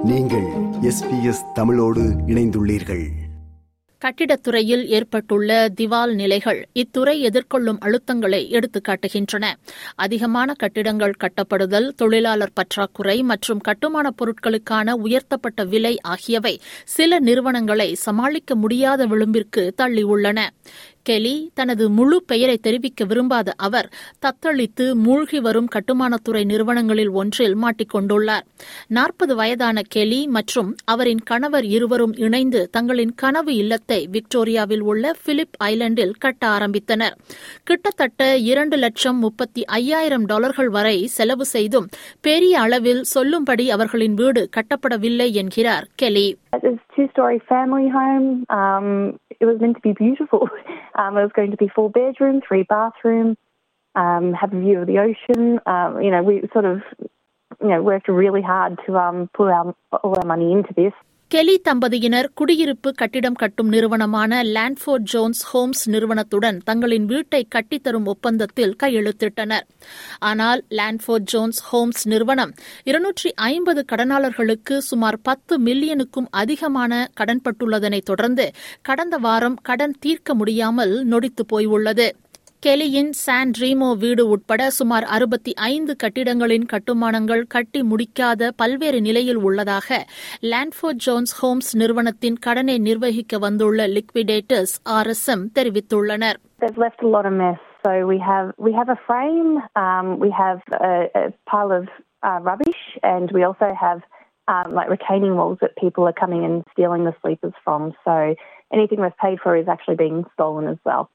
நீங்கள் SBS தமிழோடு இணைந்துள்ளீர்கள். கட்டிடத்துறையில் ஏற்பட்டுள்ள திவால் நிலைகள் இத்துறை எதிர்கொள்ளும் அழுத்தங்களை எடுத்துக்காட்டுகின்றன. அதிகமான கட்டிடங்கள் கட்டப்படுதல், தொழிலாளர் பற்றாக்குறை மற்றும் கட்டுமானப் பொருட்களுக்கான உயர்த்தப்பட்ட விலை ஆகியவை சில நிறுவனங்களை சமாளிக்க முடியாத விளிம்பிற்கு தள்ளியுள்ளன. கெலி தனது முழு பெயரை தெரிவிக்க விரும்பாத அவர் தத்தளித்து மூழ்கி வரும் கட்டுமானத்துறை நிறுவனங்களில் ஒன்றில் மாட்டிக்கொண்டுள்ளார். 40 வயதான கெலி மற்றும் அவரின் கணவர் இருவரும் இணைந்து தங்களின் கனவு இல்லத்தை விக்டோரியாவில் உள்ள பிலிப் ஐலண்டில் கட்ட ஆரம்பித்தனர். கிட்டத்தட்ட $2,35,000 வரை செலவு செய்தும் பெரிய அளவில் சொல்லும்படி அவர்களின் வீடு கட்டப்படவில்லை என்கிறார் Kelly. It was a 2-story family home. It was meant to be beautiful. It was going to be 4 bedrooms, 3 bathrooms, have a view of the ocean. We sort of, worked really hard to put all our money into this. Kelly தம்பதியினர் குடியிருப்பு கட்டிடம் கட்டும் நிறுவனமான லாண்ட்ஃபோர்ட் Jones Holmes நிறுவனத்துடன் தங்களின் வீட்டை கட்டித்தரும் ஒப்பந்தத்தில் கையெழுத்திட்டனர். ஆனால் லாண்ட்ஃபோர்ட் ஜோன்ஸ் ஹோம்ஸ் நிறுவனம் 250 கடனாளர்களுக்கு சுமார் 10 மில்லியனுக்கும் அதிகமான கடன்பட்டுள்ளதனை தொடர்ந்து கடந்த வாரம் கடன் தீர்க்க முடியாமல் நொடித்து போயுள்ளது. கெலியின் சான் ரீமோ வீடு உட்பட சுமார் 65 கட்டிடங்களின் கட்டுமானங்கள் கட்டி முடிக்காத பல்வேறு நிலையில் உள்ளதாக லாண்ட்ஃபோர்ட் ஜோன்ஸ் ஹோம்ஸ் நிறுவனத்தின் கடனை நிர்வகிக்க வந்துள்ள லிக்விடேட்டர்ஸ் RSM தெரிவித்துள்ளனர். They've left a lot of mess. So we have a frame, we have a pile of rubbish, and we also have retaining walls that people are coming and stealing the sleepers from. So anything we've paid for is actually being stolen as well.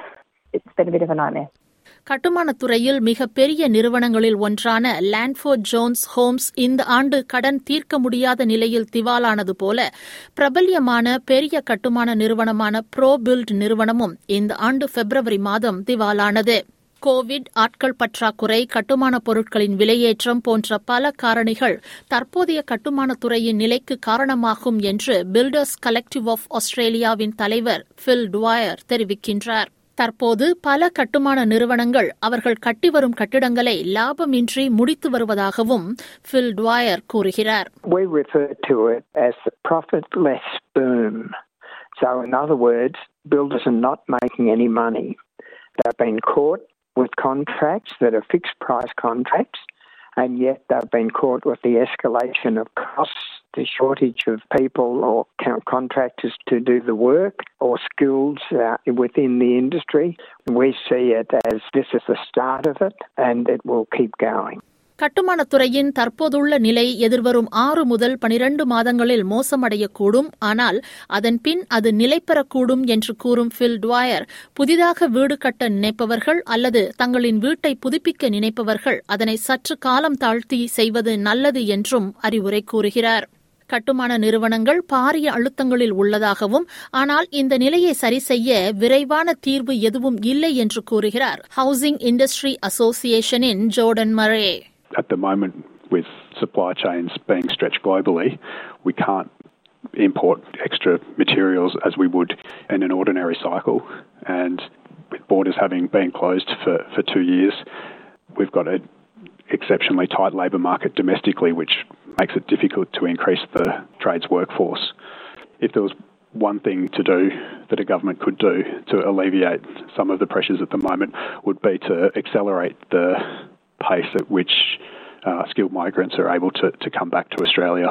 It's been a bit of a nightmare. கட்டுமானத்துறையில் மிகப்பெரிய நிறுவனங்களில் ஒன்றான லாண்ட்ஃபோர்ட் Jones Holmes இந்த ஆண்டு கடன் தீர்க்க முடியாத நிலையில் திவாலானது போல பிரபல்யமான பெரிய கட்டுமான நிறுவனமான ப்ரோபில்ட் நிறுவனமும் இந்த ஆண்டு பிப்ரவரி மாதம் திவாலானது. கோவிட், ஆட்கள் பற்றாக்குறை, கட்டுமானப் பொருட்களின் விலையேற்றம் போன்ற பல காரணிகள் தற்போதைய கட்டுமானத்துறையின் நிலைக்கு காரணமாகும் என்று பில்டர்ஸ் கலெக்டிவ் ஆஃப் ஆஸ்திரேலியாவின் தலைவர் பில் டுவயர் தெரிவிக்கின்றார். தற்போது பல கட்டுமான நிறுவனங்கள் அவர்கள் கட்டி வரும் கட்டிடங்களை லாபமின்றி முடித்து வருவதாகவும் பில் டுவயர் கூறுகிறார். We refer to it as the profitless boom. So in other words, builders are not making any money. They've been caught with contracts that are fixed price contracts, and yet they've been caught with the escalation of costs, the shortage of people or contractors to do the work or skills within the industry. We see it as this is the start of it and it will keep going. கட்டுமானத்துறையின் தற்போதுள்ள நிலை எதிர்வரும் 6 முதல் 12 மாதங்களில் மோசமடையக்கூடும், ஆனால் அதன் பின் அது நிலை பெறக்கூடும் என்று கூறும் பில் டுவயர், புதிதாக வீடு கட்ட நினைப்பவர்கள் அல்லது தங்களின் வீட்டை புதுப்பிக்க நினைப்பவர்கள் அதனை சற்று காலம் தாழ்த்தி செய்வது நல்லது என்றும் அறிவுரை கூறுகிறார். கட்டுமான நிறுவனங்கள் பாரிய அழுத்தங்களில் உள்ளதாகவும், ஆனால் இந்த நிலையை சரி செய்ய விரைவான தீர்வு எதுவும் இல்லை என்று கூறுகிறார் ஹவுசிங் இண்டஸ்ட்ரி அசோசியேஷனின் Jordan Murray. At the moment, with supply chains being stretched globally, we can't import extra materials as we would in an ordinary cycle. And with borders having been closed for 2 years, we've got an exceptionally tight labour market domestically, which makes it difficult to increase the trades workforce. If there was one thing to do that a government could do to alleviate some of the pressures at the moment would be to accelerate the pace at which skilled migrants are able to come back to Australia.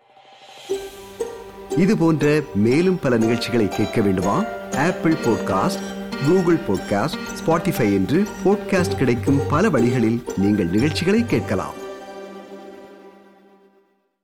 இது போன்ற மேலும் பல நிகழ்ச்சிகளை கேட்க வேண்டுமா? Apple podcast, Google podcast, Spotify என்று podcast கிடைக்கும் பல வழிகளில் நீங்கள் நிகழ்ச்சிகளை கேட்கலாம்.